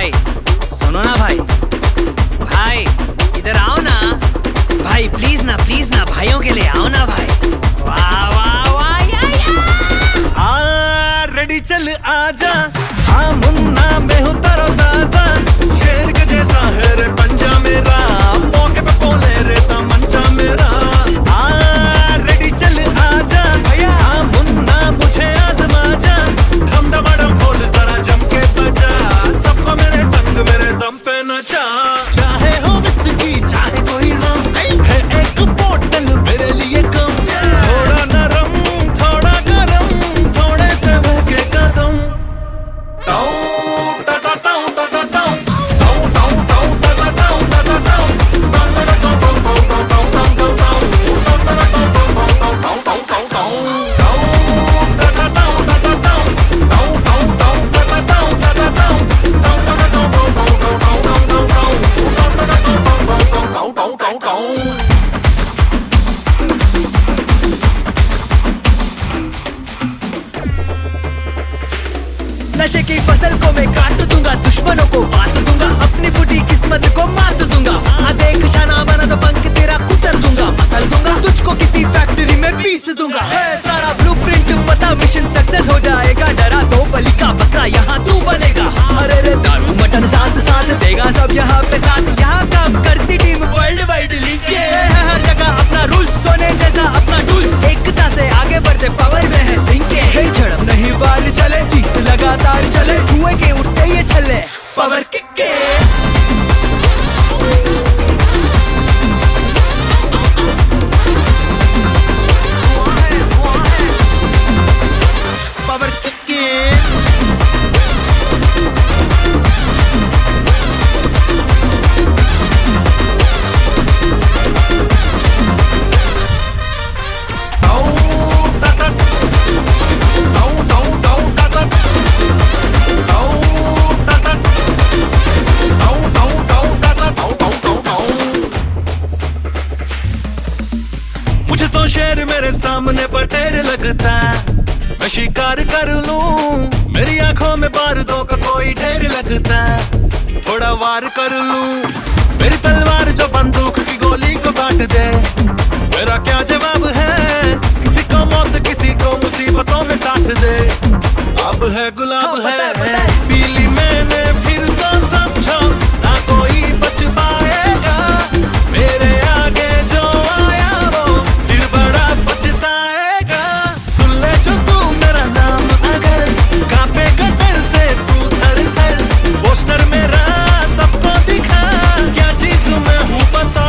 भाई सुनो ना भाई, भाई इधर आओ ना भाई, प्लीज ना भाइयों के लिए आओ ना भाई। वाह वाह वाह या रेडी चल आजा, हाँ मुन्ना मैं हूँ तरोताजा, शेर के जैसा है रे पंजा मेरा, मौके पे बोले रे तमंचा मेरा। रेडी चल आजा भैया, हाँ मुन्ना मुझे आजमा जा, हम दबाड़म खोल जरा जम के बजा, सबको मेरे संग मेरे दम पे नचा। चाहे हो विस्की चाहे कोई रम, है एक बोतल मेरे लिए कम, थोड़ा नरम थोड़ा गरम, थोड़े से बहके कदम। नशे की फसल को मैं काट दूंगा, दुश्मनों को बांट दूंगा, अपनी फूटी किस्मत को मार दूंगा। देख शाना बना तो पंख तेरा कुतर दूंगा, मसल दूंगा तुझको किसी फैक्ट्री में पीस दूंगा। है सारा ब्लूप्रिंट पता, मिशन सक्सेस हो जाएगा, डरा तो बलि का बकरा यहाँ तू बनेगा। अरे रे दारू मटन साथ साथ देगा सब यहाँ पे साथ, यहाँ काम करती टीम वर्ल्ड वाइड लीग के, हर जगह अपना रूल, सोने जैसा अपना टूल्स, एकता से आगे बढ़ते पावर में है सिंह के, झड़प नहीं बाल चले, जीत लगातार चले, कुएं के उठते ये छले पावर किक के। पावर किक के। मुझे तो शेर मेरे सामने पटेर लगता, मैं शिकार कर लूं, मेरी आंखों में बारूदों का कोई ढेर लगता, थोड़ा वार कर लूं, मेरी तलवार जो बंदूक की गोली को काट दे, मेरा क्या जवाब है, किसी को मौत किसी को मुसीबतों में साथ दे। अब है गुलाब है पीली मैंने फिर तो समझो, ना कोई बच पाएगा, मेरे आगे जो आया वो फिर बड़ा पछताएगा। सुन ले जो तू मेरा नाम अगर, कांपेगा डर से तू थर थर, पोस्टर मेरा सबको दिखा, क्या चीज मैं हूँ बता।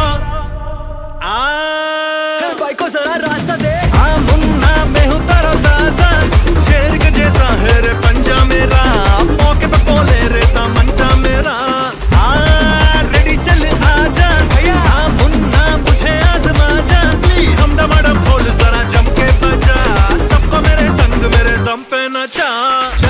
भाई को जरा रास्ता दे, हाँ मुन्ना मैं हूँ तरोताजा, शेर के जैसा है रे पंजा मेरा, मौके पे बोले रे तमंचा मेरा। रेडी चल आजा भैया, हाँ मुन्ना मुझे आजमा जा, हम दबाड़म खोल जरा जम के बजा, सबको मेरे संग मेरे दम पे नचा।